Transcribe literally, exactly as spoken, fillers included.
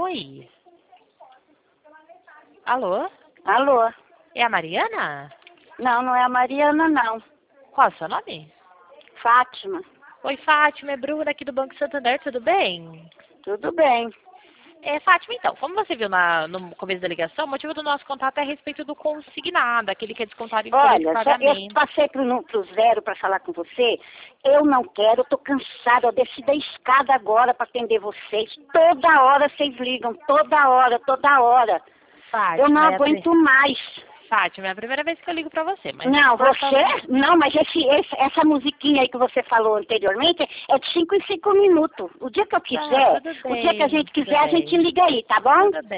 Oi. Alô? Alô? É a Mariana? Não, não é a Mariana, não. Qual é o seu nome? Fátima. Oi, Fátima, é Bruna aqui do Banco Santander, tudo bem? Tudo bem. É, Fátima, então, como você viu na, no começo da ligação, o motivo do nosso contato é a respeito do consignado, aquele que é descontado em folha de Olha, só, eu pagamento. passei pro, pro zero para falar com você. Eu não quero, eu tô cansada. Eu desci da escada agora para atender vocês. Toda hora vocês ligam, toda hora, toda hora. Fátima, Eu não é a aguento pri- mais. Fátima, é a primeira vez que eu ligo pra você, mas... Não, por você? favor- Não, mas esse, esse- essa musiquinha aí que você falou anteriormente é de cinco em cinco minutos. O dia que eu Tá, quiser, tudo o dia que a bem, gente tudo quiser, a gente bem. liga aí, tá bom? Tudo bem.